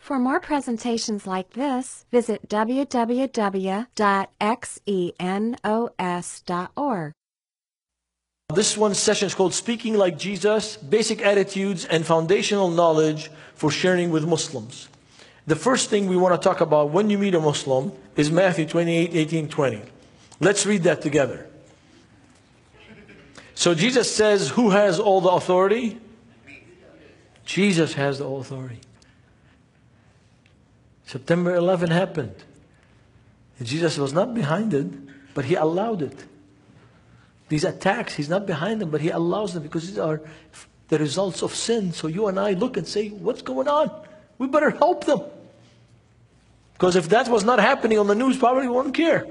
For more presentations like this, visit www.xenos.org. This one session is called Speaking Like Jesus, Basic Attitudes and Foundational Knowledge for Sharing with Muslims. The first thing we want to talk about when you meet a Muslim is Matthew 28:18-20. Let's read that together. So Jesus says, who has all the authority? Jesus has the all authority. September 11 happened. And Jesus was not behind it, but He allowed it. These attacks, He's not behind them, but He allows them because these are the results of sin. So you and I look and say, what's going on? We better help them. Because if that was not happening on the news, probably we wouldn't care.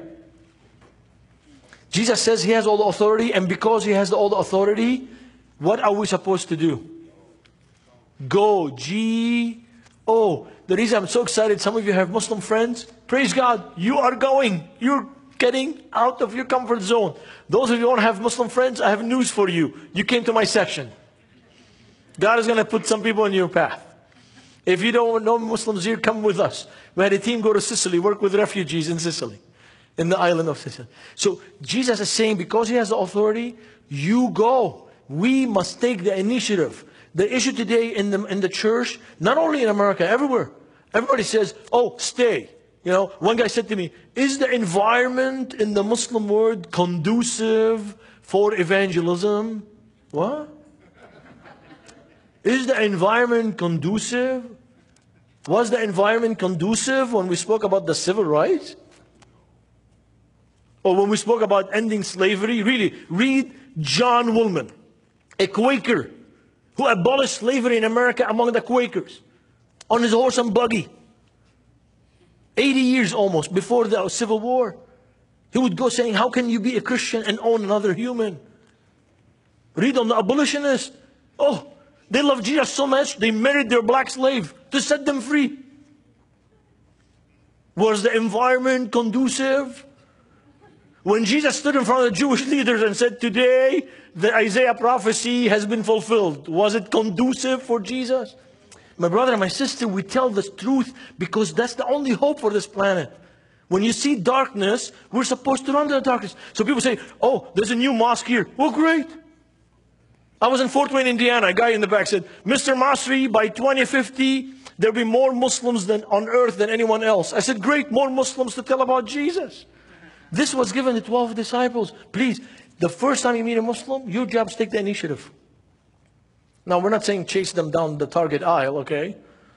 Jesus says He has all the authority, and because He has all the authority, what are we supposed to do? Go. G-O. The reason I'm so excited, some of you have Muslim friends. Praise God, you are going. You're getting out of your comfort zone. Those of you who don't have Muslim friends, I have news for you. You came to my session. God is going to put some people in your path. If you don't know Muslims here, come with us. We had a team go to Sicily, work with refugees in Sicily, in the island of Sicily. So Jesus is saying, because He has the authority, you go. We must take the initiative. The issue today in the church, not only in America, everywhere. Everybody says, oh, stay. You know, one guy said to me, is the environment in the Muslim world conducive for evangelism? What? Is the environment conducive? Was the environment conducive when we spoke about the civil rights? Or when we spoke about ending slavery? Really, read John Woolman, a Quaker who abolished slavery in America among the Quakers on his horse and buggy. 80 years almost before the Civil War. He would go saying, how can you be a Christian and own another human? Read on the abolitionists. Oh, they loved Jesus so much, they married their black slave to set them free. Was the environment conducive? When Jesus stood in front of the Jewish leaders and said, today the Isaiah prophecy has been fulfilled, was it conducive for Jesus? My brother and my sister, we tell the truth because that's the only hope for this planet. When you see darkness, we're supposed to run to the darkness. So people say, oh, there's a new mosque here. Oh, great. I was in Fort Wayne, Indiana. A guy in the back said, Mr. Masri, by 2050, there'll be more Muslims on earth than anyone else. I said, great, more Muslims to tell about Jesus. This was given to 12 disciples. Please, the first time you meet a Muslim, your job is to take the initiative. Now, we're not saying chase them down the Target aisle, okay?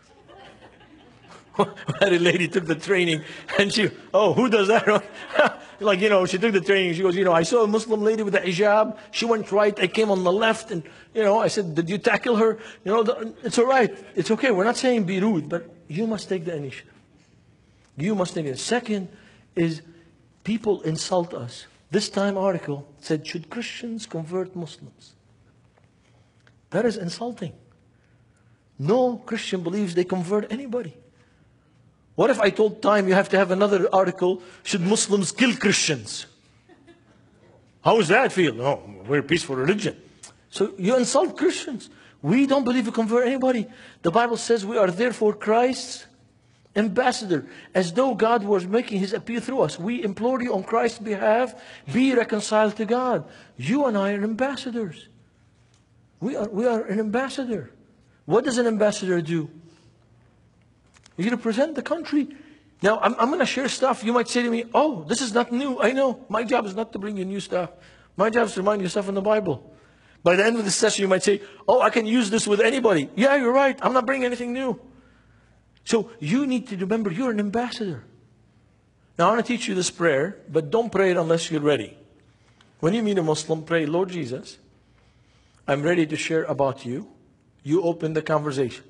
A lady took the training and she, oh, who does that? Like, you know, she took the training. She goes, you know, I saw a Muslim lady with a hijab. She went right. I came on the left. And, you know, I said, did you tackle her? You know, it's all right. It's okay. We're not saying be rude, but you must take the initiative. You must take it. Second is people insult us. This Time article said, should Christians convert Muslims? That is insulting. No Christian believes they convert anybody. What if I told Time you have to have another article, should Muslims kill Christians? How does that feel? Oh, we're a peaceful religion. So you insult Christians. We don't believe we convert anybody. The Bible says we are therefore Christ's ambassador, as though God was making His appeal through us. We implore you on Christ's behalf, be reconciled to God. You and I are ambassadors. We are an ambassador. What does an ambassador do? You represent the country. Now, I'm going to share stuff. You might say to me, oh, this is not new. I know. My job is not to bring you new stuff. My job is to remind you stuff in the Bible. By the end of the session, you might say, oh, I can use this with anybody. Yeah, you're right. I'm not bringing anything new. So you need to remember you're an ambassador. Now, I want to teach you this prayer, but don't pray it unless you're ready. When you meet a Muslim, pray, Lord Jesus, I'm ready to share about you. You open the conversation.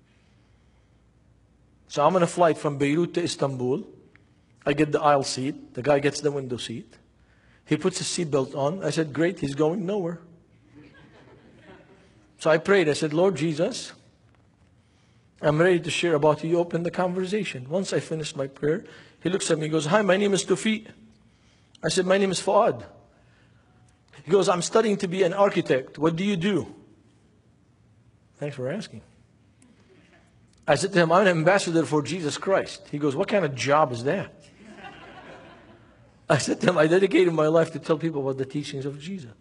So I'm on a flight from Beirut to Istanbul. I get the aisle seat. The guy gets the window seat. He puts his seatbelt on. I said, great, he's going nowhere. So I prayed. I said, Lord Jesus, I'm ready to share about you. You open the conversation. Once I finished my prayer, he looks at me and goes, hi, my name is Tawfiq. I said, my name is Fuad. He goes, I'm studying to be an architect. What do you do? Thanks for asking. I said to him, I'm an ambassador for Jesus Christ. He goes, what kind of job is that? I said to him, I dedicated my life to tell people about the teachings of Jesus.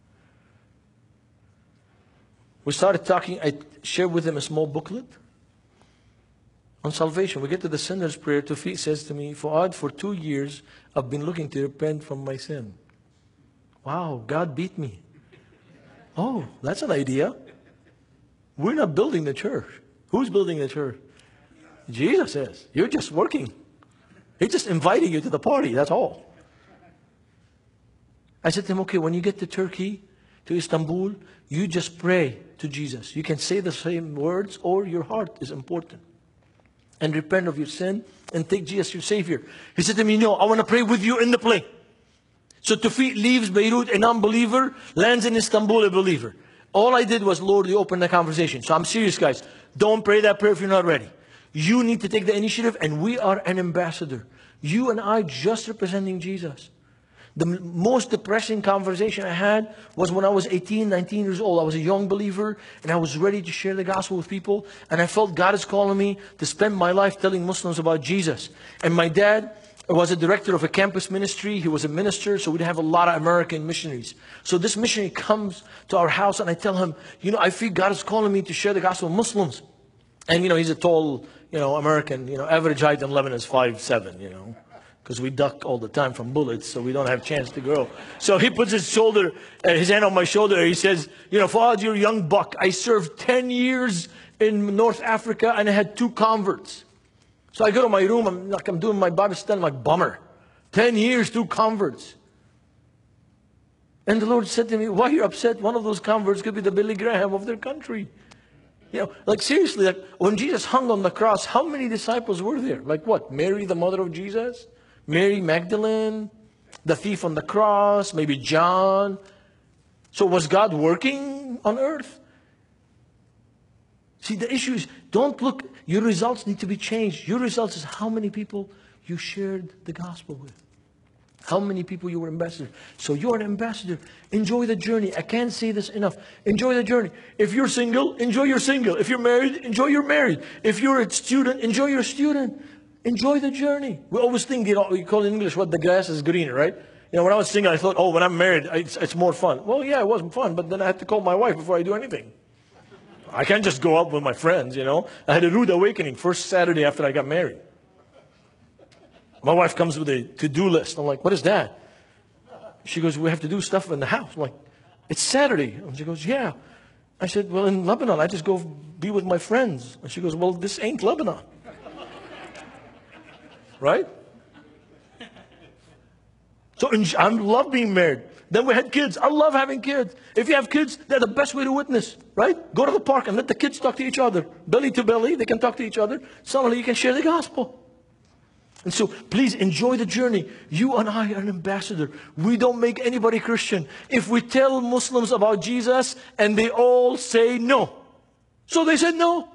We started talking. I shared with him a small booklet on salvation. We get to the sinner's prayer. Tawfiq says to me, Fuad, for 2 years, I've been looking to repent from my sin. Wow, God beat me. Oh, that's an idea. We're not building the church. Who's building the church? Jesus is. You're just working. He's just inviting you to the party, that's all. I said to him, okay, when you get to Turkey, to Istanbul, you just pray to Jesus. You can say the same words, or your heart is important. And repent of your sin and take Jesus your Savior. He said to me, no, I want to pray with you in the plane. So Tawfiq leaves Beirut, a non-believer, lands in Istanbul, a believer. All I did was, Lord, you opened the conversation. So I'm serious, guys. Don't pray that prayer if you're not ready. You need to take the initiative, and we are an ambassador. You and I just representing Jesus. The most depressing conversation I had was when I was 18, 19 years old. I was a young believer, and I was ready to share the gospel with people. And I felt God is calling me to spend my life telling Muslims about Jesus. And my dad was a director of a campus ministry. He was a minister, so we'd have a lot of American missionaries. So this missionary comes to our house, and I tell him, you know, I feel God is calling me to share the gospel with Muslims. And, you know, he's a tall, American, average height in Lebanon is 5'7", because we duck all the time from bullets, so we don't have a chance to grow. So he puts his hand on my shoulder, and he says, Fuad, you're a young buck. I served 10 years in North Africa, and I had 2 converts. So I go to my room, I'm doing my Bible study, I'm like, bummer. 10 years, 2 converts. And the Lord said to me, why are you upset? One of those converts could be the Billy Graham of their country. Seriously, when Jesus hung on the cross, how many disciples were there? Like what? Mary, the mother of Jesus? Mary Magdalene? The thief on the cross? Maybe John? So was God working on earth? See, the issue is, don't look, your results need to be changed. Your results is how many people you shared the gospel with. How many people you were ambassador. So you're an ambassador. Enjoy the journey. I can't say this enough. Enjoy the journey. If you're single, enjoy your single. If you're married, enjoy your married. If you're a student, enjoy your student. Enjoy the journey. We always think, we call in English what the grass is greener, right? When I was single, I thought, when I'm married, it's more fun. Well, yeah, it wasn't fun, but then I had to call my wife before I do anything. I can't just go out with my friends, I had a rude awakening first Saturday after I got married. My wife comes with a to-do list. I'm like, what is that? She goes, we have to do stuff in the house. I'm like, it's Saturday. And she goes, yeah. I said, well, in Lebanon, I just go be with my friends. And she goes, well, this ain't Lebanon. Right? So I love being married. Then we had kids. I love having kids. If you have kids, they're the best way to witness, right? Go to the park and let the kids talk to each other. Belly to belly, they can talk to each other. Suddenly you can share the gospel. And so please enjoy the journey. You and I are an ambassador. We don't make anybody Christian. If we tell Muslims about Jesus and they all say no. So they said no.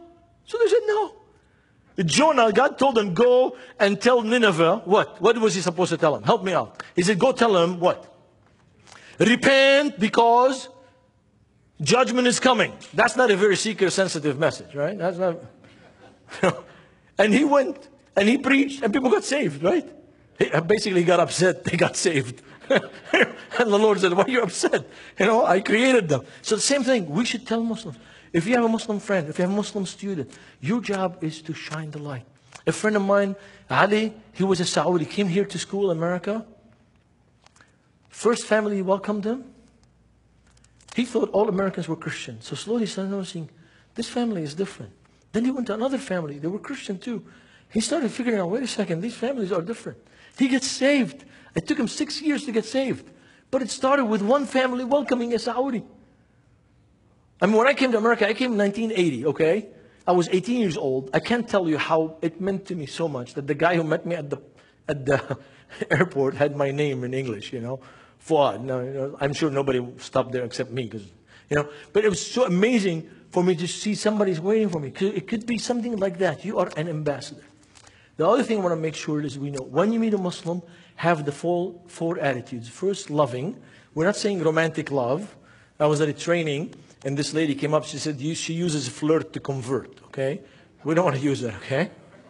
Jonah, God told him, go and tell Nineveh what? What was he supposed to tell him? Help me out. He said, go tell him what? Repent because judgment is coming. That's not a very seeker-sensitive message, right? That's not. And he went and he preached and people got saved, right? He basically got upset. They got saved. And the Lord said, why are you upset? I created them. So the same thing, we should tell Muslims. If you have a Muslim friend, if you have a Muslim student, your job is to shine the light. A friend of mine, Ali, he was a Saudi, came here to school in America. First family welcomed him. He thought all Americans were Christian. So slowly he started noticing, this family is different. Then he went to another family. They were Christian too. He started figuring out, wait a second, these families are different. He gets saved. It took him 6 years to get saved. But it started with one family welcoming a Saudi. When I came to America, I came in 1980, okay? I was 18 years old. I can't tell you how it meant to me so much that the guy who met me at the airport had my name in English, Fuad. No, I'm sure nobody stopped there except me, But it was so amazing for me to see somebody's waiting for me. It could be something like that. You are an ambassador. The other thing I want to make sure is we know, when you meet a Muslim, have the four attitudes. First, loving. We're not saying romantic love. I was at a training, and this lady came up. She said she uses flirt to convert, okay? We don't want to use that, okay?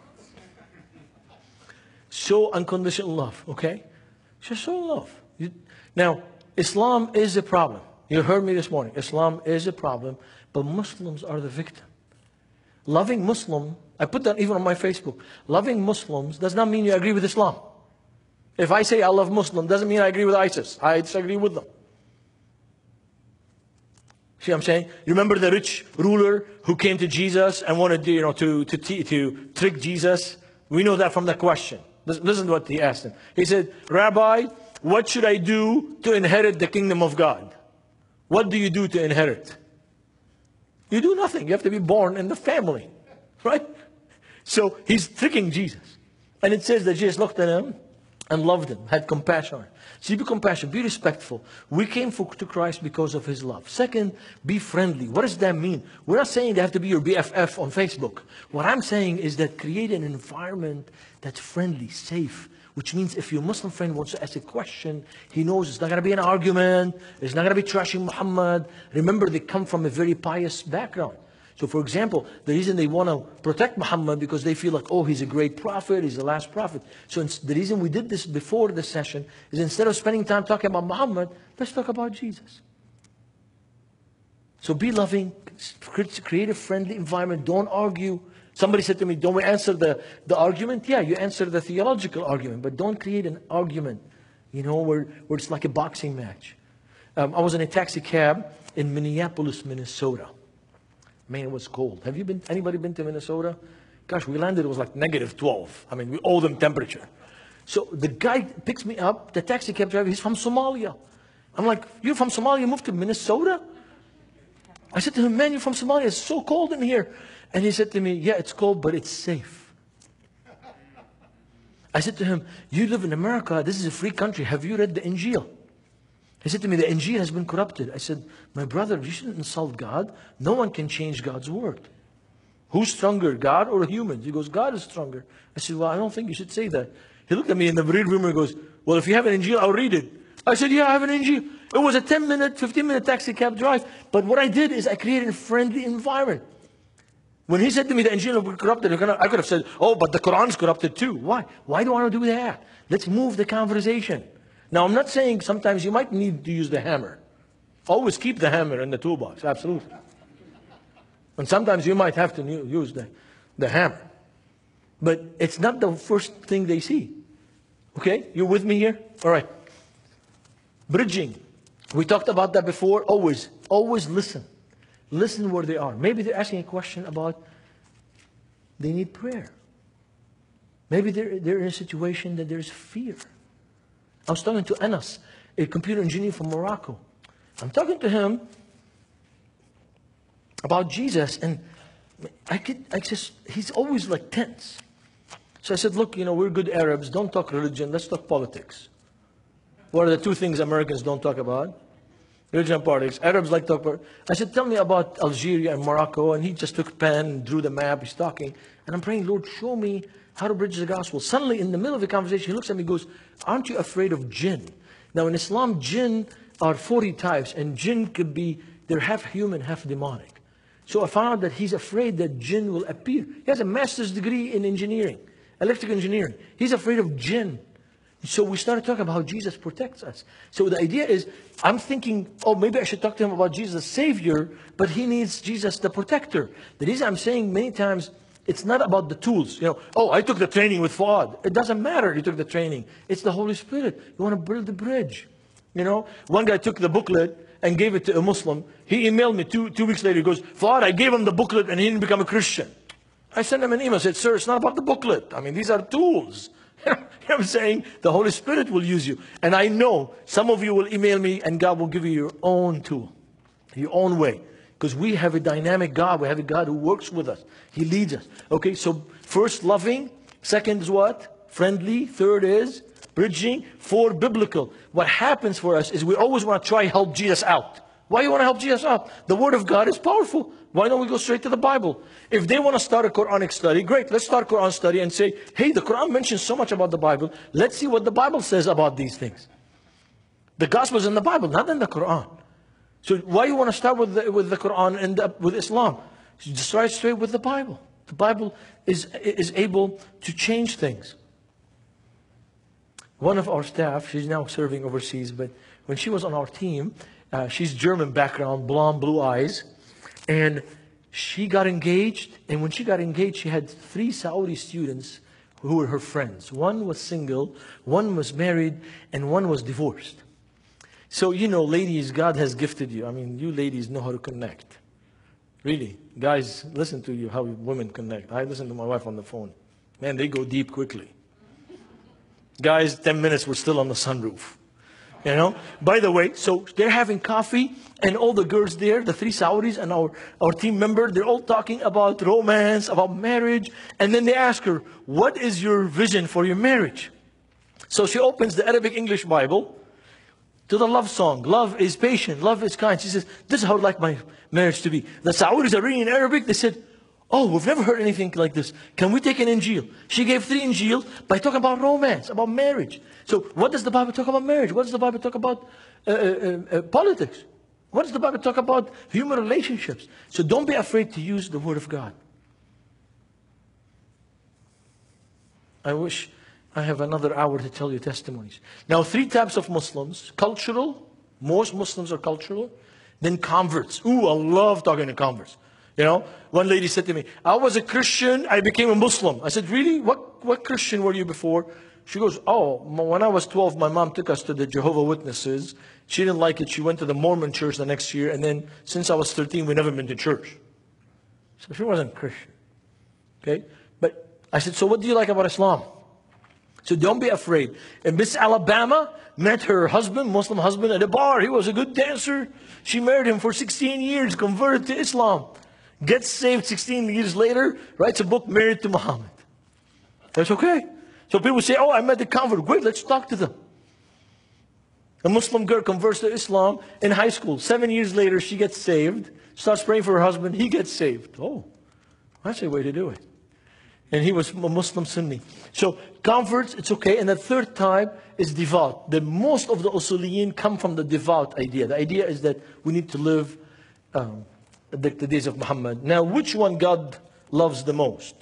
Show unconditional love, okay? Just show love. Now, Islam is a problem. You heard me this morning. Islam is a problem, but Muslims are the victim. Loving Muslim, I put that even on my Facebook. Loving Muslims does not mean you agree with Islam. If I say I love Muslim, doesn't mean I agree with ISIS. I disagree with them. See what I'm saying? You remember the rich ruler who came to Jesus and wanted to trick Jesus? We know that from the question. Listen to what he asked him. He said, Rabbi, what should I do to inherit the kingdom of God? What do you do to inherit? You do nothing. You have to be born in the family. Right? So he's tricking Jesus. And it says that Jesus looked at him and loved him, had compassion on him. So be compassionate, be respectful. We came to Christ because of his love. Second, be friendly. What does that mean? We're not saying they have to be your BFF on Facebook. What I'm saying is that create an environment that's friendly, safe, which means if your Muslim friend wants to ask a question, he knows it's not going to be an argument, it's not going to be trashing Muhammad. Remember, they come from a very pious background. So for example, the reason they want to protect Muhammad because they feel like, oh, he's a great prophet, he's the last prophet. So the reason we did this before the session is instead of spending time talking about Muhammad, let's talk about Jesus. So be loving, create a friendly environment, don't argue. Somebody said to me, don't we answer the argument? Yeah, you answer the theological argument, but don't create an argument, where it's like a boxing match. I was in a taxi cab in Minneapolis, Minnesota. Man, it was cold. Anybody been to Minnesota? Gosh, we landed, it was like -12. I mean, we owe them temperature. So the guy picks me up, the taxi cab driver, he's from Somalia. I'm like, you're from Somalia, you moved to Minnesota? I said to him, man, you're from Somalia, it's so cold in here. And he said to me, yeah, it's cold, but it's safe. I said to him, you live in America, this is a free country, have you read the Injil? He said to me, the Injil has been corrupted. I said, my brother, you shouldn't insult God. No one can change God's word. Who's stronger, God or humans? He goes, God is stronger. I said, well, I don't think you should say that. He looked at me in the read room and goes, well, if you have an Injil, I'll read it. I said, yeah, I have an Injil. It was a 10-minute, 15-minute taxi cab drive. But what I did is I created a friendly environment. When he said to me, the Injil was corrupted, I could have said, oh, but the Quran's corrupted too. Why? Why do I want to do that? Let's move the conversation. Now, I'm not saying sometimes you might need to use the hammer. Always keep the hammer in the toolbox, absolutely. And sometimes you might have to use the hammer. But it's not the first thing they see. Okay? You with me here? All right. Bridging. We talked about that before. Always listen. Listen where they are. Maybe they're asking a question about they need prayer. Maybe they're in a situation that there's fear. I was talking to Anas, a computer engineer from Morocco. I'm talking to him about Jesus, and he's always like tense. So I said, look, we're good Arabs. Don't talk religion. Let's talk politics. What are the two things Americans don't talk about? Religion and politics. Arabs like to talk about. I said, tell me about Algeria and Morocco. And he just took a pen and drew the map. He's talking. And I'm praying, Lord, show me how to bridge the gospel. Suddenly, in the middle of the conversation, he looks at me and goes, aren't you afraid of jinn? Now, in Islam, jinn are 40 types. And jinn could be, they're half human, half demonic. So I found out that he's afraid that jinn will appear. He has a master's degree in engineering, electrical engineering. He's afraid of jinn. So we started talking about how Jesus protects us. So the idea is, I'm thinking, oh, maybe I should talk to him about Jesus the Savior, but he needs Jesus the protector. The reason I'm saying many times, it's not about the tools. Oh, I took the training with Fuad. It doesn't matter you took the training. It's the Holy Spirit. You want to build the bridge. One guy took the booklet and gave it to a Muslim. He emailed me two weeks later. He goes, Fuad, I gave him the booklet and he didn't become a Christian. I sent him an email. I said, sir, it's not about the booklet. I mean, these are tools. I'm saying the Holy Spirit will use you. And I know some of you will email me and God will give you your own tool, your own way. Because we have a dynamic God. We have a God who works with us. He leads us. Okay, so first, loving. Second is what? Friendly. Third is bridging. Fourth, biblical. What happens for us is we always want to try help Jesus out. Why do you want to help Jesus out? The Word of God is powerful. Why don't we go straight to the Bible? If they want to start a Quranic study, great. Let's start Quran study and say, hey, the Quran mentions so much about the Bible. Let's see what the Bible says about these things. The Gospel is in the Bible, not in the Quran. So why you want to start with the Quran and with Islam? You just start straight with the Bible. The Bible is able to change things. One of our staff, she's now serving overseas, but when she was on our team, she's German background, blonde, blue eyes, and she got engaged. And when she got engaged, she had 3 Saudi students who were her friends. One was single, one was married, and one was divorced. So, you know, ladies, God has gifted you. I mean, you ladies know how to connect. Really. Guys, listen to you how women connect. I listen to my wife on the phone. Man, they go deep quickly. Guys, 10 minutes, we're still on the sunroof. You know? By the way, so they're having coffee, and all the girls there, the 3 Saudis and our team member, they're all talking about romance, about marriage. And then they ask her, what is your vision for your marriage? So she opens the Arabic English Bible to the love song. Love is patient, love is kind. She says, this is how I'd like my marriage to be. The Saudis are reading in Arabic. They said, oh, we've never heard anything like this. Can we take an Injil? She gave 3 Injils by talking about romance, about marriage. So what does the Bible talk about marriage? What does the Bible talk about politics? What does the Bible talk about human relationships? So don't be afraid to use the Word of God. I wish I have another hour to tell you testimonies. Now, 3 types of Muslims. Cultural. Most Muslims are cultural. Then converts. Ooh, I love talking to converts. You know, one lady said to me, I was a Christian, I became a Muslim. I said, really? What Christian were you before? She goes, oh, when I was 12, my mom took us to the Jehovah's Witnesses. She didn't like it. She went to the Mormon church the next year. And then since I was 13, we never been to church. So she wasn't Christian. Okay? But I said, so what do you like about Islam? So don't be afraid. And Miss Alabama met her husband, Muslim husband, at a bar. He was a good dancer. She married him for 16 years, converted to Islam. Gets saved 16 years later, writes a book, Married to Muhammad. That's okay. So people say, oh, I met the convert. Great, let's talk to them. A Muslim girl converts to Islam in high school. 7 years later, she gets saved. Starts praying for her husband. He gets saved. Oh, that's a way to do it. And he was a Muslim Sunni. So converts, it's okay. And the third type is devout. The most of the usuliyin come from the devout idea. The idea is that we need to live the days of Muhammad. Now, which one God loves the most?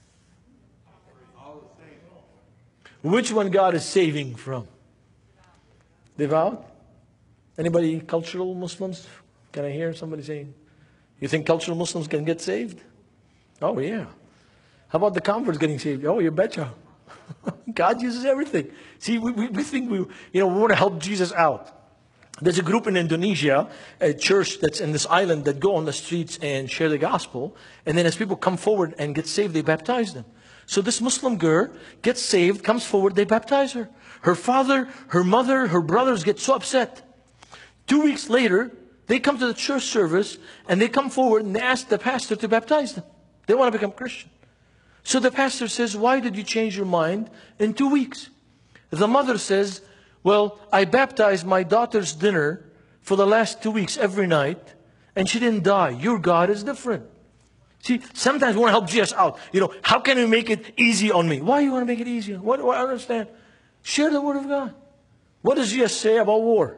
Which one God is saving from? Devout? Anybody cultural Muslims? Can I hear somebody saying, you think cultural Muslims can get saved? Oh, yeah. How about the converts getting saved? Oh, you betcha. God uses everything. See, we think we want to help Jesus out. There's a group in Indonesia, a church that's in this island that go on the streets and share the gospel. And then as people come forward and get saved, they baptize them. So this Muslim girl gets saved, comes forward, they baptize her. Her father, her mother, her brothers get so upset. 2 weeks later, they come to the church service and they come forward and they ask the pastor to baptize them. They want to become Christian. So the pastor says, why did you change your mind in 2 weeks? The mother says, well, I baptized my daughter's dinner for the last 2 weeks every night, and she didn't die. Your God is different. See, sometimes we want to help Jesus out. How can we make it easy on me? Why do you want to make it easy? What do I understand? Share the Word of God. What does Jesus say about war?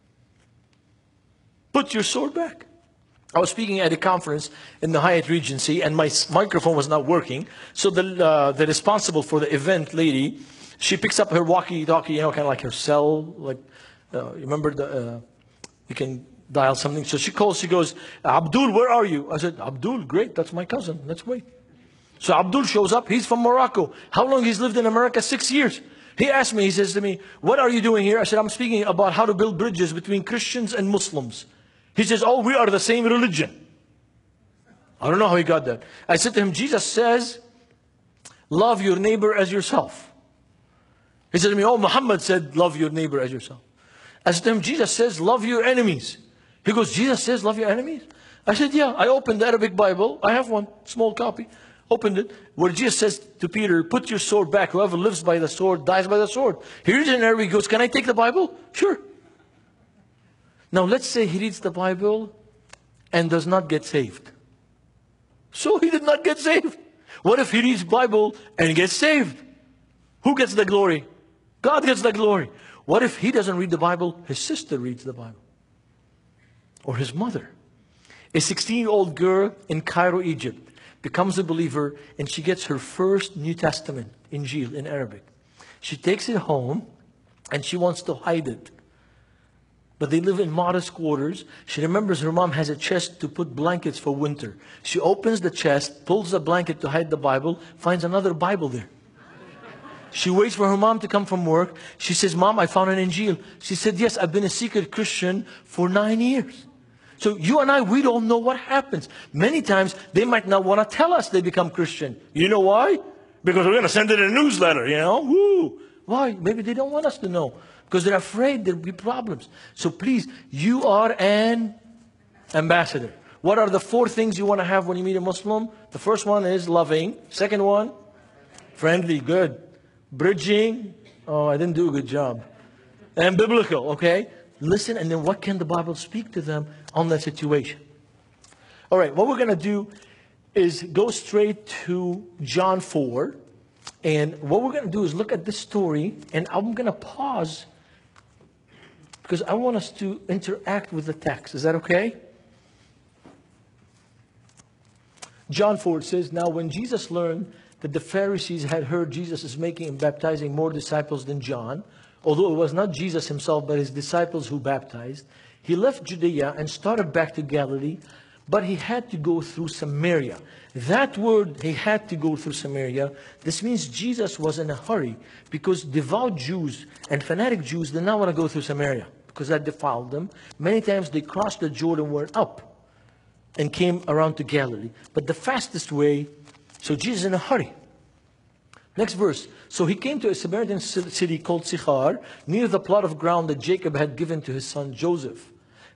Put your sword back. I was speaking at a conference in the Hyatt Regency, and my microphone was not working. So the responsible for the event lady, she picks up her walkie-talkie, kind of like her cell, like remember you can dial something. So she calls. She goes, Abdul, where are you? I said, Abdul, great, that's my cousin. Let's wait. So Abdul shows up. He's from Morocco. How long he's lived in America? 6 years. He asked me. He says to me, what are you doing here? I said, I'm speaking about how to build bridges between Christians and Muslims. He says, oh, we are the same religion. I don't know how he got that. I said to him, Jesus says, love your neighbor as yourself. He said to me, oh, Muhammad said, love your neighbor as yourself. I said to him, Jesus says, love your enemies. He goes, Jesus says, love your enemies? I said, yeah. I opened the Arabic Bible. I have one, small copy. Opened it, where Jesus says to Peter, put your sword back. Whoever lives by the sword dies by the sword. He reads it in Arabic. He goes, can I take the Bible? Sure. Now, let's say he reads the Bible and does not get saved. So he did not get saved. What if he reads Bible and gets saved? Who gets the glory? God gets the glory. What if he doesn't read the Bible? His sister reads the Bible. Or his mother. A 16-year-old girl in Cairo, Egypt, becomes a believer, and she gets her first New Testament, Injil, in Arabic. She takes it home, and she wants to hide it. But they live in modest quarters. She remembers her mom has a chest to put blankets for winter. She opens the chest, pulls the blanket to hide the Bible, finds another Bible there. She waits for her mom to come from work. She says, Mom, I found an Injil. She said, yes, I've been a secret Christian for 9 years. So you and I, we don't know what happens. Many times, they might not want to tell us they become Christian. You know why? Because we're going to send it in a newsletter, you know. Woo! Why? Maybe they don't want us to know. Because they're afraid there'll be problems. So please, you are an ambassador. What are the 4 things you want to have when you meet a Muslim? The first one is loving. Second one, friendly, good. Bridging, oh, I didn't do a good job. And biblical, okay? Listen, and then what can the Bible speak to them on that situation? All right, what we're going to do is go straight to John 4. And what we're going to do is look at this story, and I'm going to pause because I want us to interact with the text. Is that okay? John 4 says, Now when Jesus learned that the Pharisees had heard Jesus is making and baptizing more disciples than John, although it was not Jesus himself, but his disciples who baptized, he left Judea and started back to Galilee, but he had to go through Samaria. That word, he had to go through Samaria, this means Jesus was in a hurry because devout Jews and fanatic Jews did not want to go through Samaria because that defiled them. Many times they crossed the Jordan, went up and came around to Galilee. But the fastest way, so Jesus is in a hurry. Next verse. So he came to a Samaritan city called Sychar, near the plot of ground that Jacob had given to his son Joseph.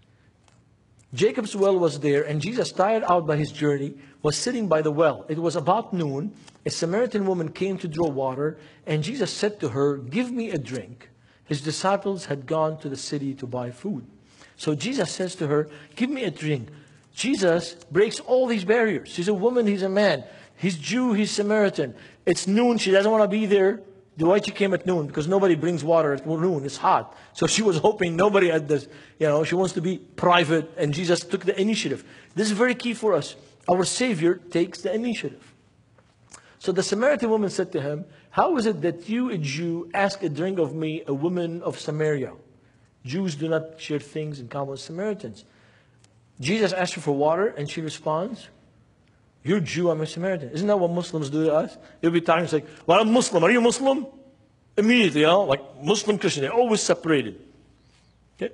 Jacob's well was there, and Jesus, tired out by his journey, was sitting by the well. It was about noon. A Samaritan woman came to draw water, and Jesus said to her, Give me a drink. His disciples had gone to the city to buy food. So Jesus says to her, Give me a drink. Jesus breaks all these barriers. She's a woman, he's a man. He's Jew, he's Samaritan. It's noon, she doesn't want to be there. Why she came at noon? Because nobody brings water at noon. It's hot. So she was hoping nobody at this, she wants to be private, and Jesus took the initiative. This is very key for us. Our Savior takes the initiative. So the Samaritan woman said to him, How is it that you, a Jew, ask a drink of me, a woman of Samaria? Jews do not share things in common with Samaritans. Jesus asked her for water, and she responds, You're a Jew, I'm a Samaritan. Isn't that what Muslims do to us? There'll be times like, well, I'm Muslim. Are you Muslim? Immediately, like Muslim, Christian. They're always separated. Okay?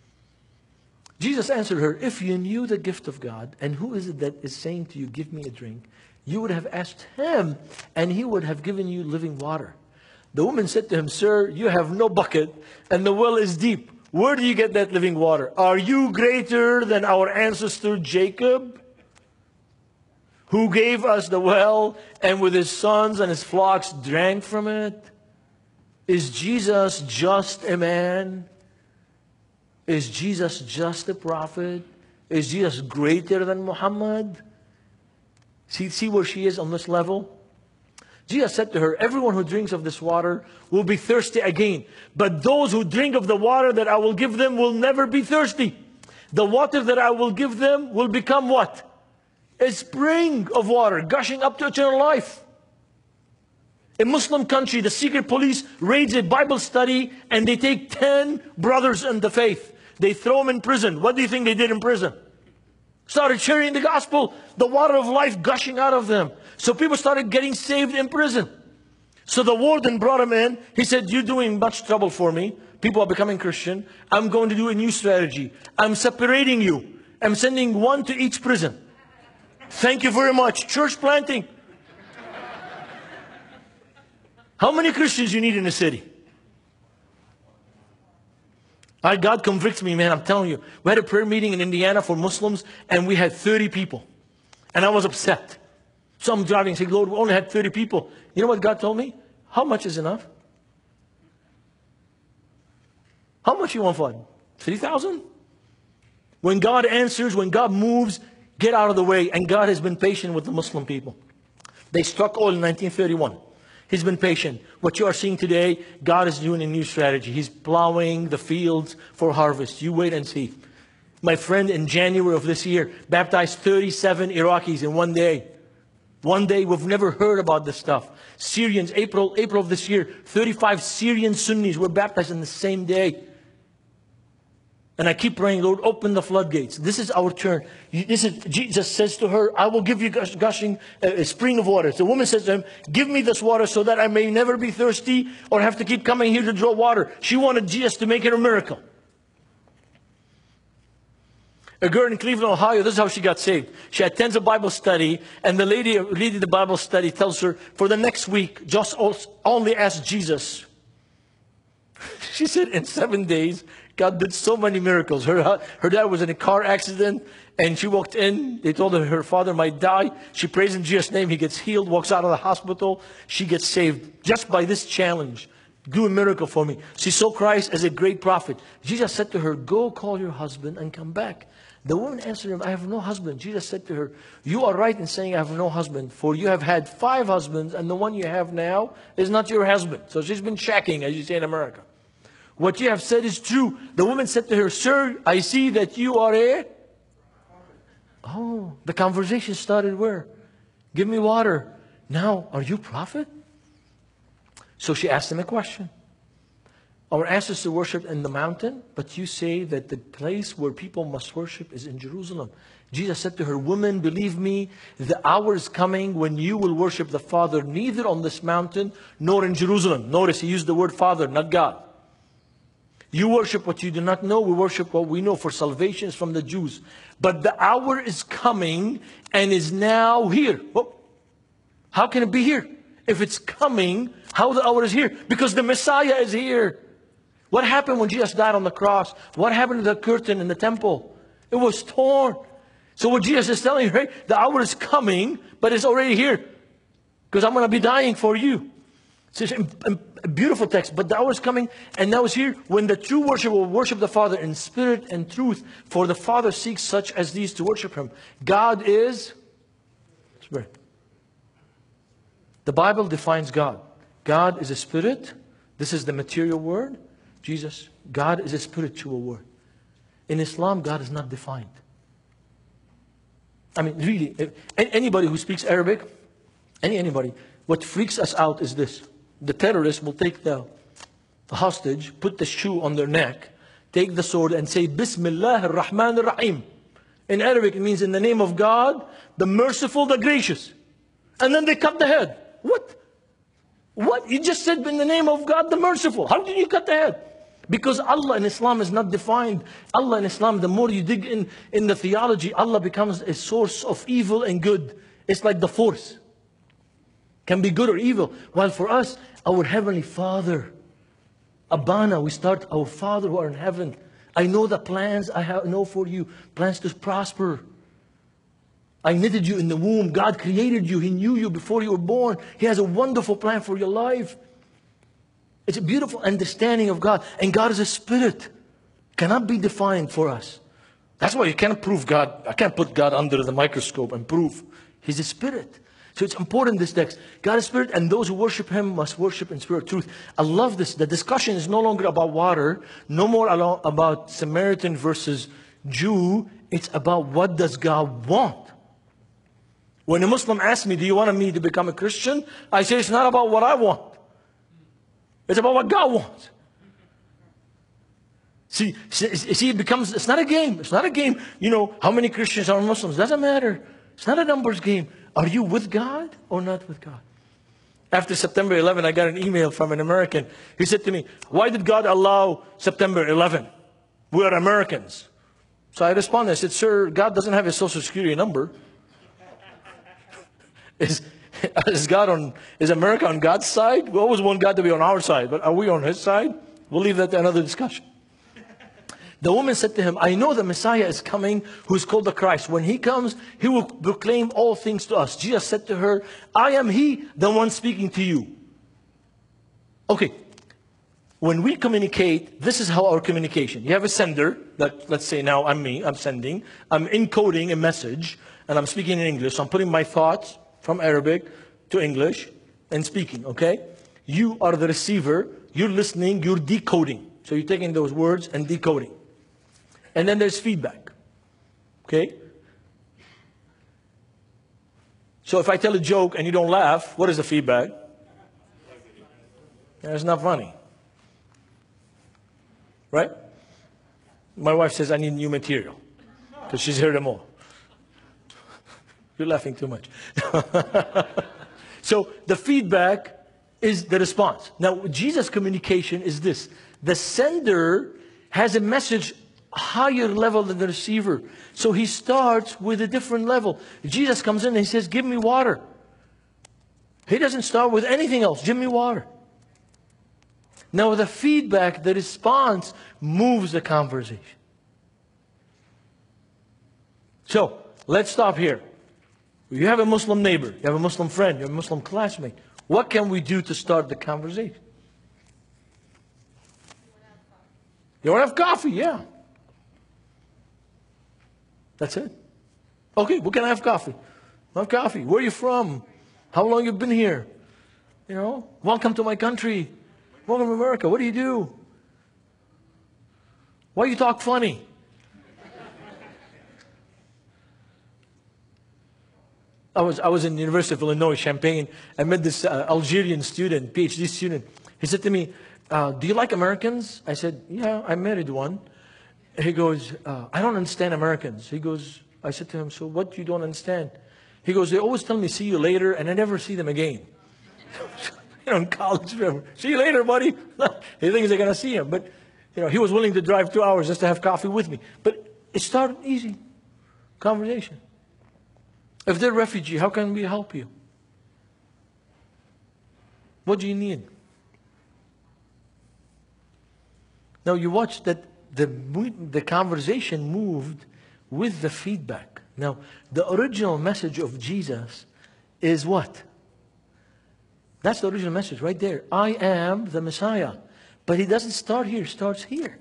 Jesus answered her, If you knew the gift of God, and who is it that is saying to you, Give me a drink, you would have asked him, and he would have given you living water. The woman said to him, Sir, you have no bucket, and the well is deep. Where do you get that living water? Are you greater than our ancestor Jacob, who gave us the well, and with his sons and his flocks drank from it? Is Jesus just a man? Is Jesus just a prophet? Is Jesus greater than Muhammad? See where she is on this level? Jesus said to her, Everyone who drinks of this water will be thirsty again. But those who drink of the water that I will give them will never be thirsty. The water that I will give them will become what? A spring of water gushing up to eternal life. A Muslim country, the secret police raids a Bible study and they take 10 brothers in the faith. They throw them in prison. What do you think they did in prison? Started sharing the gospel, the water of life gushing out of them. So people started getting saved in prison. So the warden brought him in. He said, You're doing much trouble for me. People are becoming Christian. I'm going to do a new strategy. I'm separating you. I'm sending one to each prison. Thank you very much. Church planting. How many Christians you need in a city? God convicts me, man. I'm telling you. We had a prayer meeting in Indiana for Muslims, and we had 30 people. And I was upset. So I'm driving and saying, Lord, we only had 30 people. You know what God told me? How much is enough? How much you want for it? 3,000? When God answers, when God moves, get out of the way. And God has been patient with the Muslim people. They struck oil in 1931. He's been patient. What you are seeing today, God is doing a new strategy. He's plowing the fields for harvest. You wait and see. My friend in January of this year baptized 37 Iraqis in one day. One day, we've never heard about this stuff. Syrians, April of this year, 35 Syrian Sunnis were baptized in the same day. And I keep praying, Lord, open the floodgates. This is our turn. Jesus says to her, I will give you gushing a spring of water. The woman says to him, give me this water so that I may never be thirsty or have to keep coming here to draw water. She wanted Jesus to make it a miracle. A girl in Cleveland, Ohio, this is how she got saved. She attends a Bible study, and the lady leading the Bible study tells her, for the next week, just only ask Jesus. She said in 7 days, God did so many miracles. Her dad was in a car accident, and she walked in. They told her her father might die. She prays in Jesus' name. He gets healed, walks out of the hospital. She gets saved just by this challenge. Do a miracle for me. She saw Christ as a great prophet. Jesus said to her, go call your husband and come back. The woman answered him, I have no husband. Jesus said to her, you are right in saying I have no husband, for you have had 5 husbands, and the one you have now is not your husband. So she's been checking, as you say in America. What you have said is true. The woman said to her, sir, I see that you are a... Oh, the conversation started where? Give me water. Now, are you a prophet? So she asked him a question. Our ancestors to worship in the mountain, but you say that the place where people must worship is in Jerusalem. Jesus said to her, woman, believe me, the hour is coming when you will worship the Father neither on this mountain nor in Jerusalem. Notice he used the word Father, not God. You worship what you do not know. We worship what we know, for salvation is from the Jews. But the hour is coming and is now here. Well, how can it be here? If it's coming, how the hour is here? Because the Messiah is here. What happened when Jesus died on the cross? What happened to the curtain in the temple? It was torn. So what Jesus is telling you, right? The hour is coming, but it's already here. Because I'm going to be dying for you. It's a beautiful text. But the hour is coming, and now it's here, when the true worshiper will worship the Father in spirit and truth. For the Father seeks such as these to worship Him. God is spirit. The Bible defines God. God is a spirit. This is the material word. Jesus, God is a spiritual word. In Islam, God is not defined. I mean, really, anybody who speaks Arabic, anybody, what freaks us out is this. The terrorist will take the hostage, put the shoe on their neck, take the sword and say, Bismillah ar-Rahman ar-Rahim. In Arabic, it means in the name of God, the merciful, the gracious. And then they cut the head. What? What? You just said in the name of God, the merciful. How did you cut the head? Because Allah in Islam is not defined. Allah in Islam, the more you dig in the theology, Allah becomes a source of evil and good. It's like the force. Can be good or evil. While for us, our Heavenly Father, Abana, we start, our Father who are in heaven. I know the plans I know for you. Plans to prosper. I knitted you in the womb. God created you. He knew you before you were born. He has a wonderful plan for your life. It's a beautiful understanding of God. And God is a spirit. Cannot be defined for us. That's why you can't prove God. I can't put God under the microscope and prove. He's a spirit. So it's important, this text. God is spirit, and those who worship Him must worship in spirit truth. I love this. The discussion is no longer about water. No more about Samaritan versus Jew. It's about what does God want. When a Muslim asks me, do you want me to become a Christian? I say, it's not about what I want. It's about what God wants. See, it becomes, it's not a game. It's not a game. You know, how many Christians are Muslims? Doesn't matter. It's not a numbers game. Are you with God or not with God? After September 11, I got an email from an American. He said to me, why did God allow September 11? We are Americans. So I responded, I said, sir, God doesn't have a social security number. Is America on God's side? We always want God to be on our side, but are we on His side? We'll leave that to another discussion. The woman said to him, I know the Messiah is coming, who is called the Christ. When He comes, He will proclaim all things to us. Jesus said to her, I am He, the one speaking to you. Okay. When we communicate, this is how our communication. You have a sender, that let's say now I'm sending. I'm encoding a message, and I'm speaking in English. So I'm putting my thoughts from Arabic to English and speaking, okay? You are the receiver. You're listening. You're decoding. So you're taking those words and decoding. And then there's feedback, okay? So if I tell a joke and you don't laugh, what is the feedback? Yeah, it's not funny. Right? My wife says I need new material because she's heard them all. You're laughing too much. So the feedback is the response. Now, Jesus' communication is this. The sender has a message higher level than the receiver. So he starts with a different level. Jesus comes in and he says, give me water. He doesn't start with anything else. Give me water. Now the feedback, the response moves the conversation. So let's stop here. You have a Muslim neighbor, you have a Muslim friend, you have a Muslim classmate. What can we do to start the conversation? You want to have coffee? Yeah. That's it. Okay, we can have coffee. Have coffee. Where are you from? How long you been here? You know, welcome to my country. Welcome to America. What do you do? Why you talk funny? I was in the University of Illinois, Champaign. I met this Algerian student, PhD student. He said to me, do you like Americans? I said, yeah, I married one. He goes, I don't understand Americans. I said to him, so what you don't understand? He goes, they always tell me, see you later, and I never see them again. You know, in college, see you later, buddy. He thinks they're going to see him. But, you know, he was willing to drive 2 hours just to have coffee with me. But it started easy. Conversation. If they're a refugee, how can we help you? What do you need? Now you watch that the conversation moved with the feedback. Now, the original message of Jesus is what? That's the original message right there. I am the Messiah. But he doesn't start here, he starts here.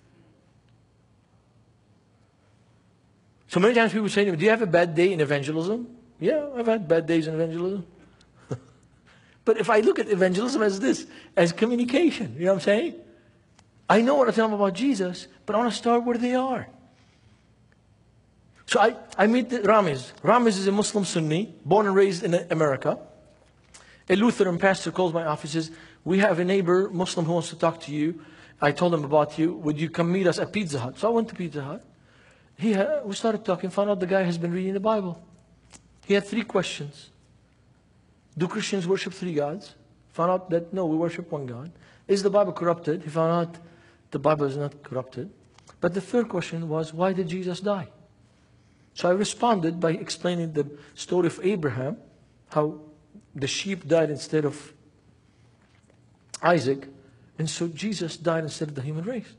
So many times people say to me, do you have a bad day in evangelism? Yeah, I've had bad days in evangelism. But if I look at evangelism as this, as communication, you know what I'm saying? I know what to tell them about Jesus, but I want to start where they are. So I meet Ramiz. Ramiz is a Muslim Sunni, born and raised in America. A Lutheran pastor calls my office and says, we have a neighbor, Muslim, who wants to talk to you. I told him about you. Would you come meet us at Pizza Hut? So I went to Pizza Hut. We started talking, found out the guy has been reading the Bible. He had 3 questions. Do Christians worship 3 gods? Found out that, no, we worship 1 God. Is the Bible corrupted? He found out the Bible is not corrupted. But the 3rd question was, why did Jesus die? So I responded by explaining the story of Abraham, how the sheep died instead of Isaac, and so Jesus died instead of the human race.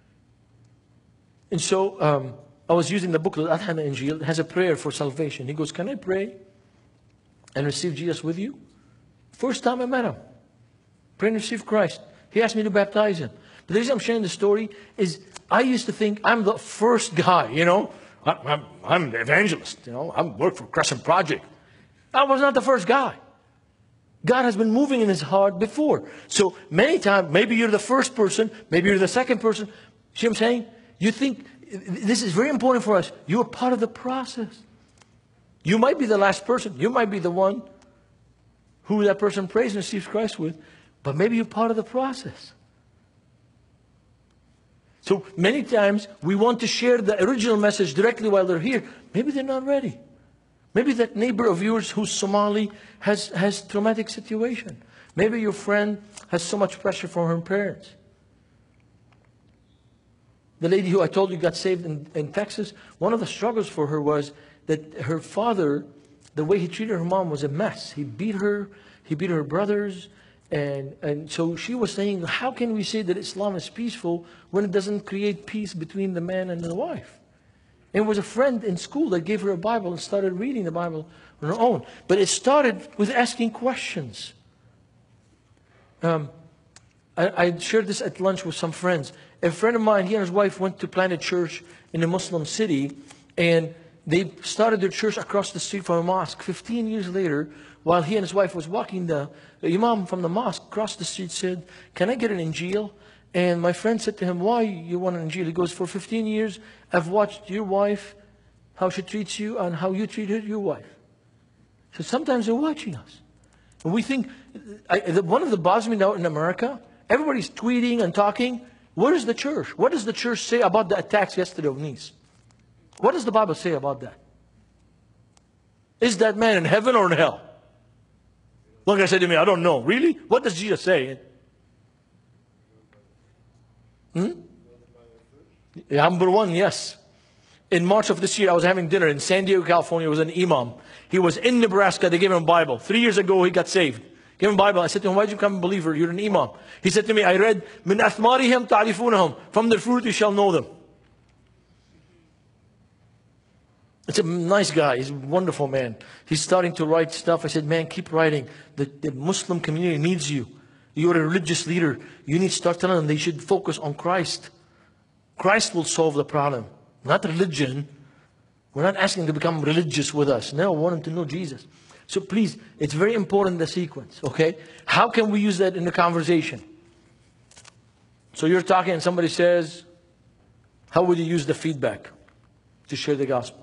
And so I was using the booklet, Adhan Injil, it has a prayer for salvation. He goes, can I pray and receive Jesus with you? First time I met him, pray and receive Christ. He asked me to baptize him. But the reason I'm sharing the story is I used to think I'm the first guy, you know. I'm the evangelist, you know. I work for Crescent Project. I was not the first guy. God has been moving in his heart before. So many times, maybe you're the first person, maybe you're the second person. See what I'm saying? You think, this is very important for us. You're part of the process. You might be the last person. You might be the one who that person prays and receives Christ with. But maybe you're part of the process. So many times we want to share the original message directly while they're here. Maybe they're not ready. Maybe that neighbor of yours who's Somali has traumatic situation. Maybe your friend has so much pressure from her parents. The lady who I told you got saved in Texas, one of the struggles for her was that her father, the way he treated her mom was a mess. He beat her brothers. And so she was saying, how can we say that Islam is peaceful when it doesn't create peace between the man and the wife? And it was a friend in school that gave her a Bible and started reading the Bible on her own. But it started with asking questions. I shared this at lunch with some friends. A friend of mine, he and his wife went to plant a church in a Muslim city, and they started their church across the street from a mosque. 15 years later, while he and his wife was walking, the imam from the mosque across the street said, can I get an Injil? And my friend said to him, why you want an Injil? He goes, for 15 years, I've watched your wife, how she treats you, and how you treated your wife. So sometimes they're watching us. And we think, one of the bothers me now in America, everybody's tweeting and talking. Where is the church? What does the church say about the attacks yesterday of Nice? What does the Bible say about that? Is that man in heaven or in hell? One guy said to me, I don't know. Really? What does Jesus say? Number one, yes. In March of this year, I was having dinner in San Diego, California. It was an imam. He was in Nebraska. They gave him a Bible. 3 years ago, he got saved. Gave him a Bible. I said to him, why did you become a believer? You're an imam. He said to me, I read, min athmarihim ta'rifunahum. From their fruit you shall know them. It's a nice guy. He's a wonderful man. He's starting to write stuff. I said, man, keep writing. The Muslim community needs you. You're a religious leader. You need to start telling them they should focus on Christ. Christ will solve the problem, not religion. We're not asking them to become religious with us. No, we want them to know Jesus. So please, it's very important, the sequence, okay? How can we use that in the conversation? So you're talking and somebody says, how would you use the feedback to share the gospel?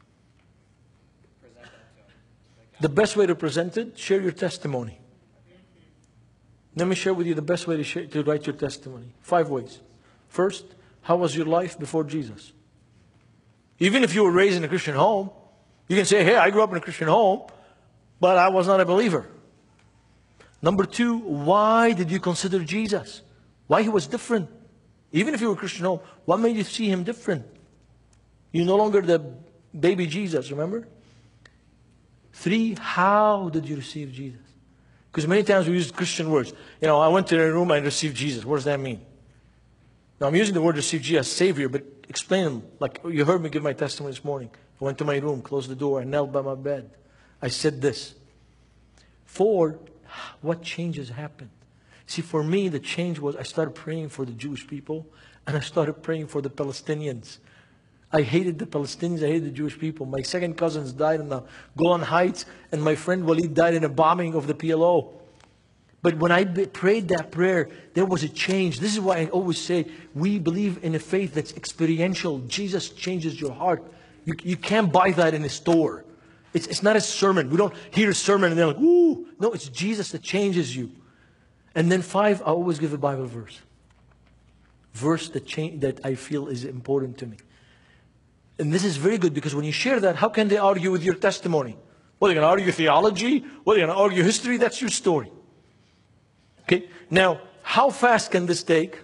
The best way to present it, share your testimony. Let me share with you the best way to write your testimony. 5 ways. First, how was your life before Jesus? Even if you were raised in a Christian home, you can say, hey, I grew up in a Christian home, but I was not a believer. Number 2, why did you consider Jesus? Why he was different? Even if you were a Christian home, what made you see him different? You're no longer the baby Jesus, remember? 3, how did you receive Jesus? Because many times we use Christian words. You know, I went to a room and received Jesus. What does that mean? Now, I'm using the word receive Jesus, Savior, but explain them. Like you heard me give my testimony this morning. I went to my room, closed the door, and knelt by my bed. I said this. 4, what changes happened? See, for me, the change was I started praying for the Jewish people, and I started praying for the Palestinians. I hated the Palestinians, I hated the Jewish people. My second cousins died in the Golan Heights, and my friend Walid died in a bombing of the PLO. But when I prayed that prayer, there was a change. This is why I always say, we believe in a faith that's experiential. Jesus changes your heart. You can't buy that in a store. It's not a sermon. We don't hear a sermon and they're like, ooh. No, it's Jesus that changes you. And then 5, I always give a Bible verse. Verse that I feel is important to me. And this is very good because when you share that, how can they argue with your testimony? Well, they're going to argue theology. Well, they're going to argue history. That's your story. Okay. Now, how fast can this take?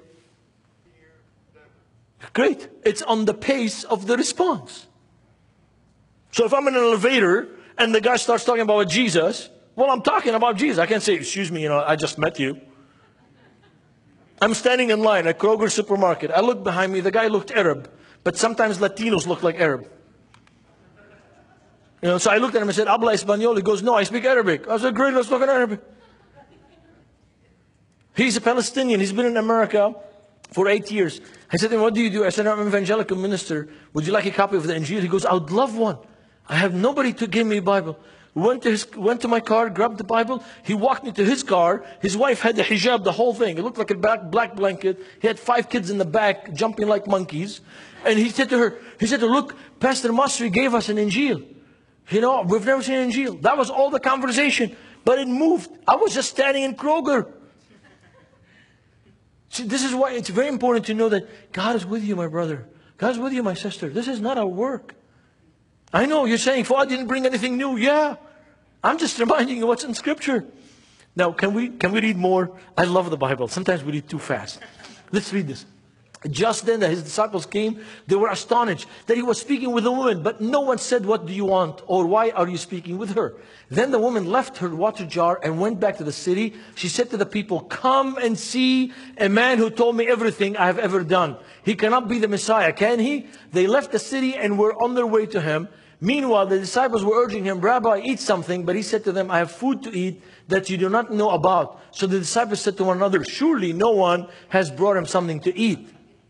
Great. It's on the pace of the response. So if I'm in an elevator and the guy starts talking about Jesus, well, I'm talking about Jesus. I can't say, excuse me, I just met you. I'm standing in line at Kroger supermarket. I look behind me. The guy looked Arab. But sometimes Latinos look like Arab. So I looked at him and said, habla español. He goes, no, I speak Arabic. I said, great, let's talk in Arabic. He's a Palestinian. He's been in America for 8 years. I said to him, what do you do? I said, I'm an evangelical minister. Would you like a copy of the Injil? He goes, I would love one. I have nobody to give me a Bible. Went to my car, grabbed the Bible. He walked me to his car. His wife had the hijab, the whole thing. It looked like a black blanket. He had 5 kids in the back jumping like monkeys. And he said to her, look, Pastor Masri gave us an Injil. We've never seen an Injil. That was all the conversation. But it moved. I was just standing in Kroger. See, this is why it's very important to know that God is with you, my brother. God is with you, my sister. This is not our work. I know you're saying, I didn't bring anything new. Yeah. I'm just reminding you what's in Scripture. Now, can we read more? I love the Bible. Sometimes we read too fast. Let's read this. Just then that his disciples came, they were astonished that he was speaking with a woman, but no one said, what do you want? Or why are you speaking with her? Then the woman left her water jar and went back to the city. She said to the people, come and see a man who told me everything I have ever done. He cannot be the Messiah, can he? They left the city and were on their way to him. Meanwhile, the disciples were urging him, Rabbi, eat something. But he said to them, I have food to eat that you do not know about. So the disciples said to one another, surely no one has brought him something to eat.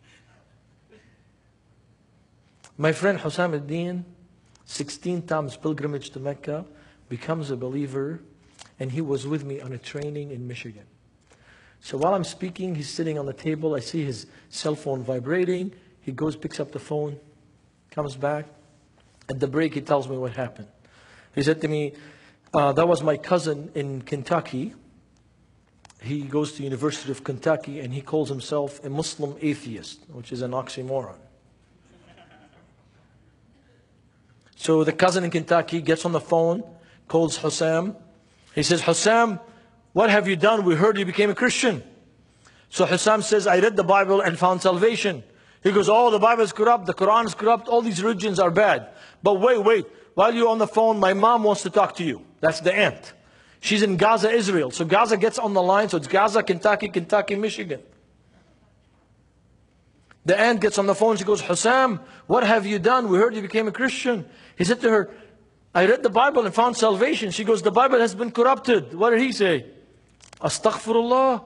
My friend Hussam al-Din, 16 times pilgrimage to Mecca, becomes a believer, and he was with me on a training in Michigan. So while I'm speaking, he's sitting on the table. I see his cell phone vibrating. He goes, picks up the phone, comes back. At the break, he tells me what happened. He said to me, That was my cousin in Kentucky. He goes to University of Kentucky and he calls himself a Muslim atheist, which is an oxymoron. So the cousin in Kentucky gets on the phone, calls Hussam. He says, Hussam, what have you done? We heard you became a Christian. So Hussam says, I read the Bible and found salvation. He goes, oh, the Bible is corrupt, the Quran is corrupt, all these religions are bad. But wait, while you're on the phone, my mom wants to talk to you. That's the aunt. She's in Gaza, Israel. So Gaza gets on the line, so it's Gaza, Kentucky, Michigan. The aunt gets on the phone, she goes, Hussam, what have you done? We heard you became a Christian. He said to her, I read the Bible and found salvation. She goes, the Bible has been corrupted. What did he say? Astaghfirullah.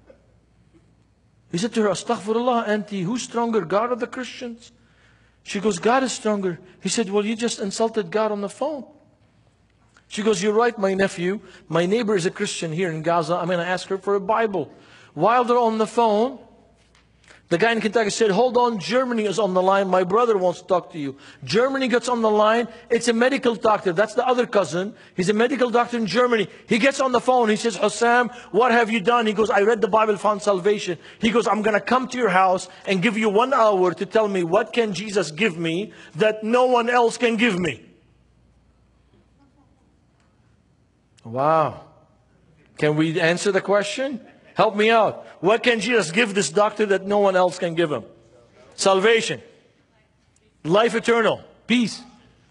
He said to her, Astaghfirullah, auntie, who's stronger, God or the Christians? She goes, God is stronger. He said, well, you just insulted God on the phone. She goes, you're right, my nephew. My neighbor is a Christian here in Gaza. I'm going to ask her for a Bible. While they're on the phone, the guy in Kentucky said, hold on, Germany is on the line. My brother wants to talk to you. Germany gets on the line. It's a medical doctor. That's the other cousin. He's a medical doctor in Germany. He gets on the phone. He says, Hussam, what have you done? He goes, I read the Bible, found salvation. He goes, I'm going to come to your house and give you 1 hour to tell me what can Jesus give me that no one else can give me. Wow. Can we answer the question? Help me out. What can Jesus give this doctor that no one else can give him? Salvation. Life eternal. Peace.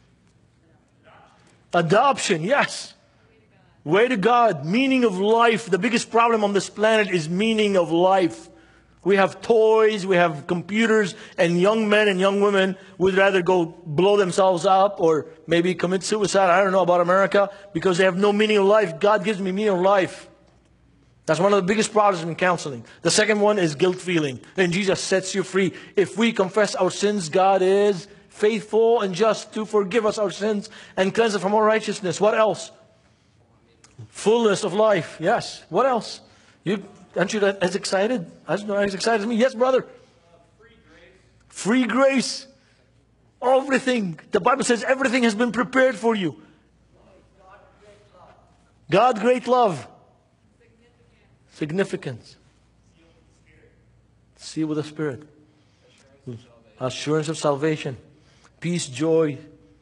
Adoption. Yes. Way to God. Meaning of life. The biggest problem on this planet is meaning of life. We have toys, we have computers, and young men and young women would rather go blow themselves up or maybe commit suicide. I don't know about America because they have no meaning of life. God gives me meaning of life. That's one of the biggest problems in counseling. The second one is guilt feeling. And Jesus sets you free. If we confess our sins, God is faithful and just to forgive us our sins and cleanse us from all righteousness. What else? Fullness of life. Yes. What else? Aren't you as excited? As excited as me? Yes, brother. Free grace. Everything. The Bible says everything has been prepared for you. God, great love. Significance. Seal with the Spirit. Assurance of salvation. Peace, joy.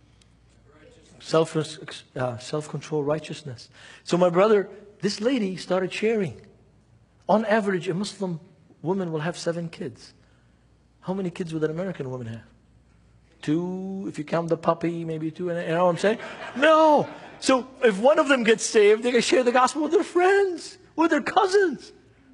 Self-control, righteousness. So my brother, this lady started sharing. On average, a Muslim woman will have 7 kids. How many kids would an American woman have? 2, if you count the puppy, maybe 2. You know what I'm saying? No. So if one of them gets saved, they can share the gospel with their friends, with their cousins.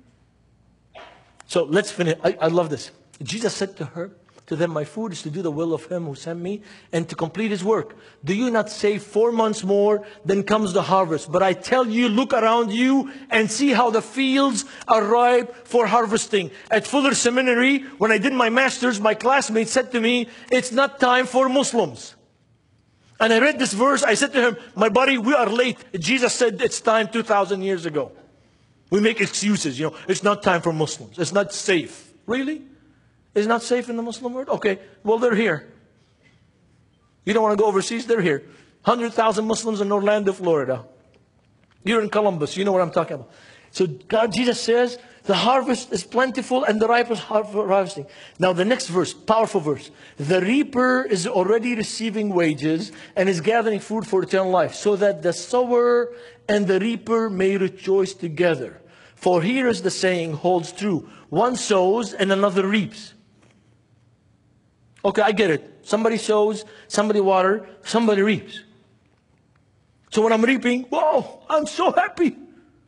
So let's finish. I love this. Jesus said to them, my food is to do the will of him who sent me and to complete his work. Do you not say 4 months more, then comes the harvest? But I tell you, look around you and see how the fields are ripe for harvesting. At Fuller Seminary, when I did my master's, my classmate said to me, it's not time for Muslims. And I read this verse, I said to him, my buddy, we are late. Jesus said it's time 2,000 years ago. We make excuses, it's not time for Muslims. It's not safe. Really? It's not safe in the Muslim world? Okay, well, they're here. You don't want to go overseas? They're here. 100,000 Muslims in Orlando, Florida. You're in Columbus. You know what I'm talking about. So Jesus says, the harvest is plentiful and the ripe is harvesting. Now the next verse, powerful verse. The reaper is already receiving wages and is gathering food for eternal life, so that the sower and the reaper may rejoice together. For here is the saying holds true. One sows and another reaps. Okay, I get it. Somebody sows, somebody waters, somebody reaps. So when I'm reaping, whoa, I'm so happy.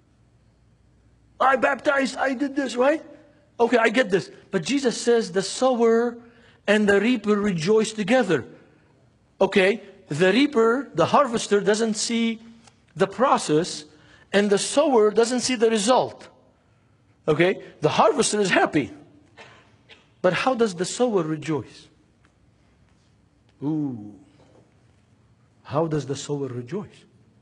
I baptized, I did this, right? Okay, I get this. But Jesus says the sower and the reaper rejoice together. Okay, the reaper, the harvester, doesn't see the process, and the sower doesn't see the result. Okay, the harvester is happy. But how does the sower rejoice? Ooh. How does the sower rejoice?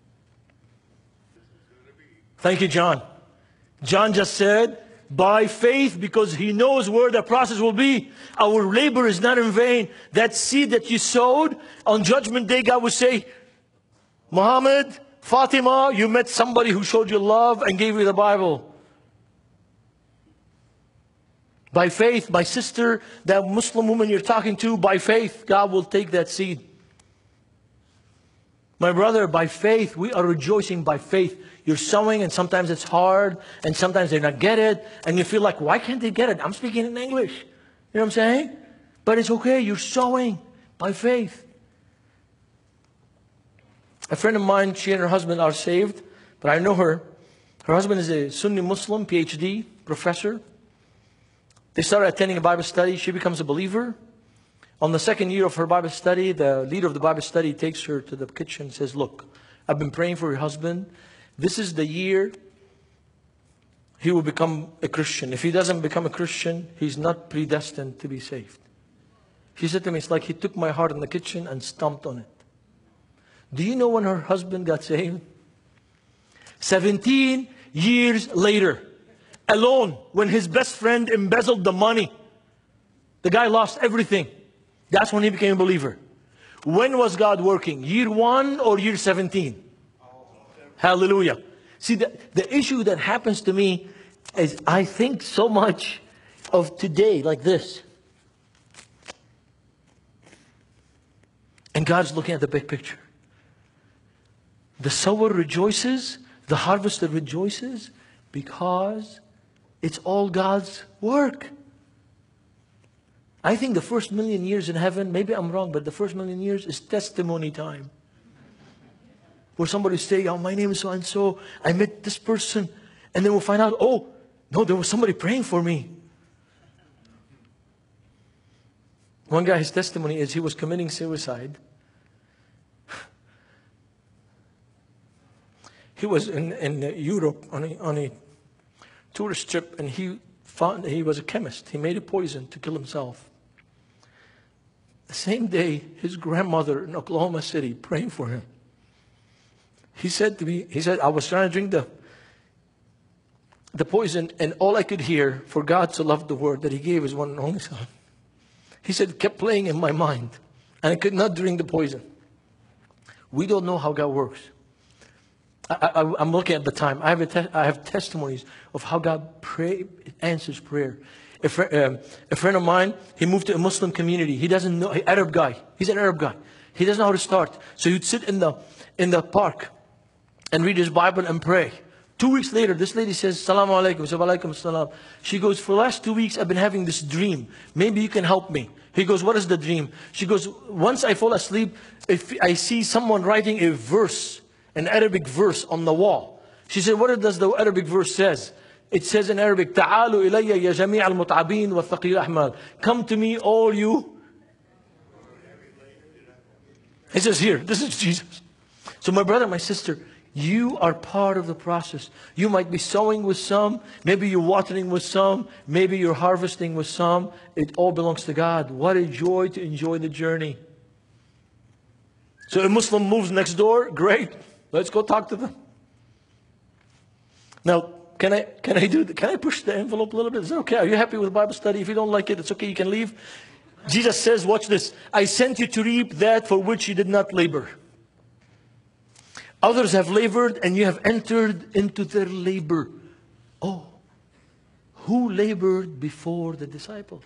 Thank you, John. John just said, by faith, because he knows where the process will be. Our labor is not in vain. That seed that you sowed, on Judgment Day, God will say, Muhammad, Fatima, you met somebody who showed you love and gave you the Bible. By faith, my sister, that Muslim woman you're talking to, by faith, God will take that seed. My brother, by faith, we are rejoicing by faith. You're sowing and sometimes it's hard and sometimes they not get it. And you feel like, why can't they get it? I'm speaking in English. You know what I'm saying? But it's okay. You're sowing by faith. A friend of mine, she and her husband are saved, but I know her. Her husband is a Sunni Muslim, PhD, professor. They started attending a Bible study. She becomes a believer. On the second year of her Bible study, the leader of the Bible study takes her to the kitchen and says, look, I've been praying for your husband. This is the year he will become a Christian. If he doesn't become a Christian, he's not predestined to be saved. She said to me, it's like he took my heart in the kitchen and stomped on it. Do you know when her husband got saved? 17 years later, alone, when his best friend embezzled the money. The guy lost everything. That's when he became a believer. When was God working? Year 1 or year 17? Hallelujah. See, the issue that happens to me is I think so much of today like this. And God's looking at the big picture. The sower rejoices, the harvester rejoices because it's all God's work. I think the first 1,000,000 years in heaven, maybe I'm wrong, but the first 1,000,000 years is testimony time. Where somebody say, oh, my name is so-and-so, I met this person. And then we'll find out, oh, no, there was somebody praying for me. One guy, his testimony is he was committing suicide. He was in Europe on a tourist trip, and he was a chemist. He made a poison to kill himself. The same day, his grandmother in Oklahoma City praying for him. He said to me, I was trying to drink the poison, and all I could hear, for God to love the word that he gave his one and only son. He said, it kept playing in my mind, and I could not drink the poison. We don't know how God works. I'm looking at the time. I have testimonies of how God answers prayer. A friend of mine, he moved to a Muslim community. He doesn't know, Arab guy. He's an Arab guy. He doesn't know how to start. So he'd sit in the park and read his Bible and pray. 2 weeks later, this lady says, Salaam alaikum. So, alaikum salam. She goes, for the last 2 weeks, I've been having this dream. Maybe you can help me. He goes, what is the dream? She goes, once I fall asleep, if I see someone writing a verse, an Arabic verse on the wall. She said, what does the Arabic verse says? It says in Arabic, تعالوا إلي يا جميع المتعبين والثقيل الأحمال. Come to me, all you. It says here, this is Jesus. So my brother, my sister, you are part of the process. You might be sowing with some, maybe you're watering with some, maybe you're harvesting with some. It all belongs to God. What a joy to enjoy the journey. So a Muslim moves next door, great. Let's go talk to them. Now, can I push the envelope a little bit? Is that okay? Are you happy with Bible study? If you don't like it, it's okay, you can leave. Jesus says, watch this. I sent you to reap that for which you did not labor. Others have labored and you have entered into their labor. Oh, who labored before the disciples?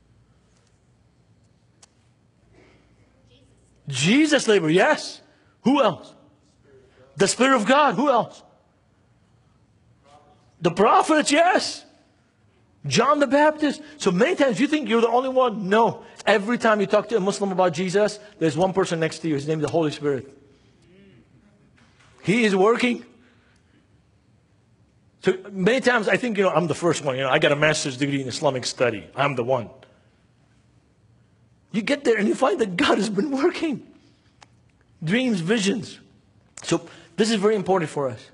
Jesus labored, yes. Who else? The Spirit of God. Who else? The prophets, yes. John the Baptist. So many times you think you're the only one. No. Every time you talk to a Muslim about Jesus, there's one person next to you. His name is the Holy Spirit. He is working. So many times I think, I'm the first one. I got a master's degree in Islamic study. I'm the one. You get there and you find that God has been working. Dreams, visions. So this is very important for us.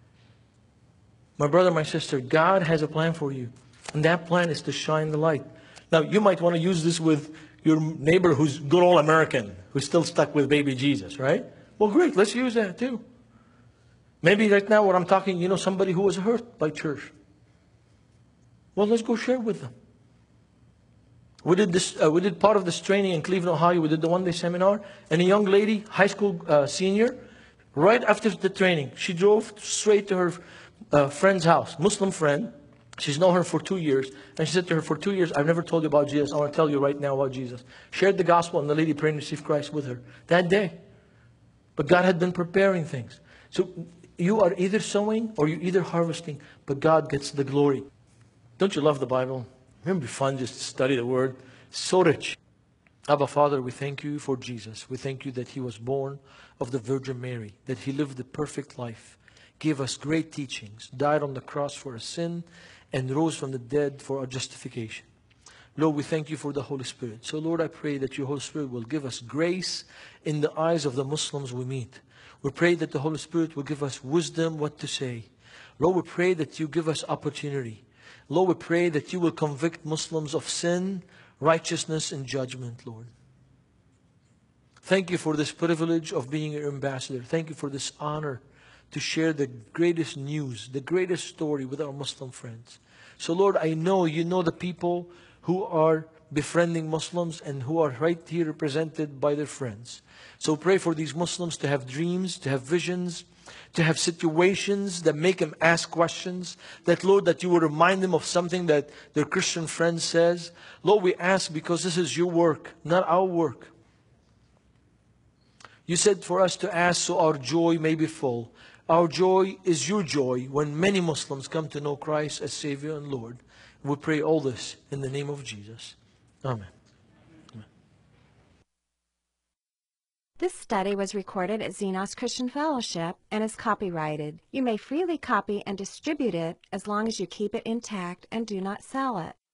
My brother, my sister, God has a plan for you. And that plan is to shine the light. Now, you might want to use this with your neighbor who's good old American, who's still stuck with baby Jesus, right? Well, great. Let's use that too. Maybe right now what I'm talking, somebody who was hurt by church. Well, let's go share with them. We did part of this training in Cleveland, Ohio. We did the one-day seminar. And a young lady, high school senior, Right after the training, she drove straight to her friend's house, Muslim friend. She's known her for 2 years. And she said to her, for 2 years, I've never told you about Jesus. I want to tell you right now about Jesus. Shared the gospel, and the lady prayed and received Christ with her that day. But God had been preparing things. So you are either sowing or you're either harvesting, but God gets the glory. Don't you love the Bible? Wouldn't it be fun just to study the Word? It's so rich. Abba, Father, we thank you for Jesus. We thank you that He was born of the Virgin Mary, that He lived the perfect life, gave us great teachings, died on the cross for our sin, and rose from the dead for our justification. Lord, we thank you for the Holy Spirit. So, Lord, I pray that your Holy Spirit will give us grace in the eyes of the Muslims we meet. We pray that the Holy Spirit will give us wisdom what to say. Lord, we pray that you give us opportunity. Lord, we pray that you will convict Muslims of sin, righteousness, and judgment, Lord. Thank you for this privilege of being your ambassador. Thank you for this honor to share the greatest news, the greatest story with our Muslim friends. So, Lord, I know you know the people who are befriending Muslims and who are right here represented by their friends. So pray for these Muslims to have dreams, to have visions, to have situations that make them ask questions. That, Lord, that you will remind them of something that their Christian friend says. Lord, we ask because this is your work, not our work. You said for us to ask so our joy may be full. Our joy is your joy when many Muslims come to know Christ as Savior and Lord. We pray all this in the name of Jesus. Amen. This study was recorded at Xenos Christian Fellowship and is copyrighted. You may freely copy and distribute it as long as you keep it intact and do not sell it.